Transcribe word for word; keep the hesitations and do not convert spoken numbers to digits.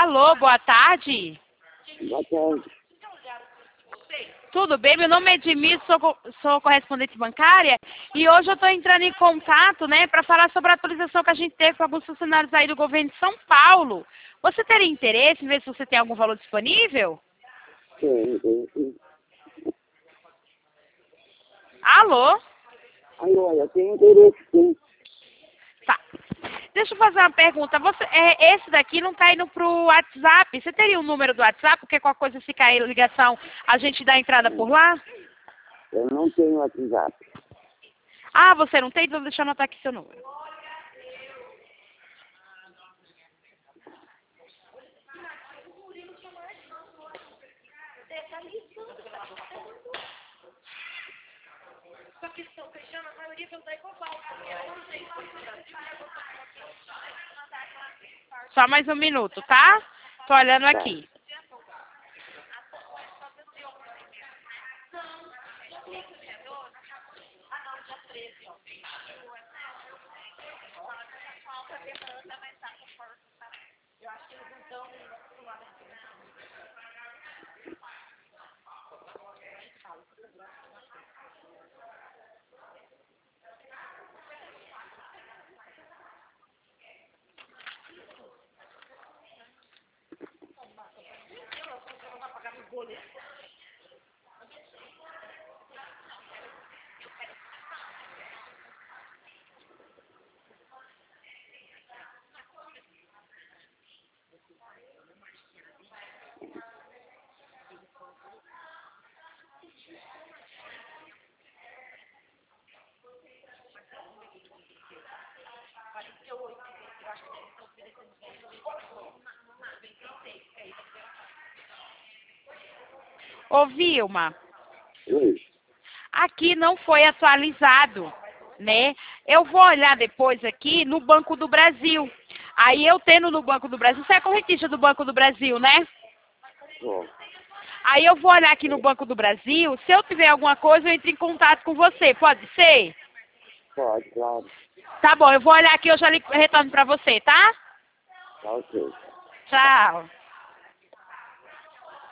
Alô, boa tarde. Boa tarde. Tudo bem? Meu nome é Edmilson, sou, co- sou correspondente bancária e hoje eu estou entrando em contato, né, para falar sobre a atualização que a gente teve com alguns funcionários aí do governo de São Paulo. Você teria interesse em ver se você tem algum valor disponível? Sim, sim, sim. Alô? Alô, eu tenho interesse, sim. Tá. Deixa eu fazer uma pergunta. Você, é, esse daqui não está indo para o WhatsApp. Você teria o número do WhatsApp? Porque qualquer coisa fica aí ligação, a gente dá entrada por lá? Eu não tenho WhatsApp. Ah, você não tem? Então deixa eu anotar aqui seu número. Só mais um minuto, tá? Tô olhando Tá. aqui. Ô, Vilma, Oi. aqui não foi atualizado, né? Eu vou olhar depois aqui no Banco do Brasil. Aí eu tendo no Banco do Brasil, você é correntista do Banco do Brasil, né? Bom, Aí eu vou olhar aqui no Banco do Brasil, se eu tiver alguma coisa, eu entro em contato com você, pode ser? pode, claro. Tá bom, eu vou olhar aqui e eu já li- retorno pra você, tá? Tá ok. Tchau.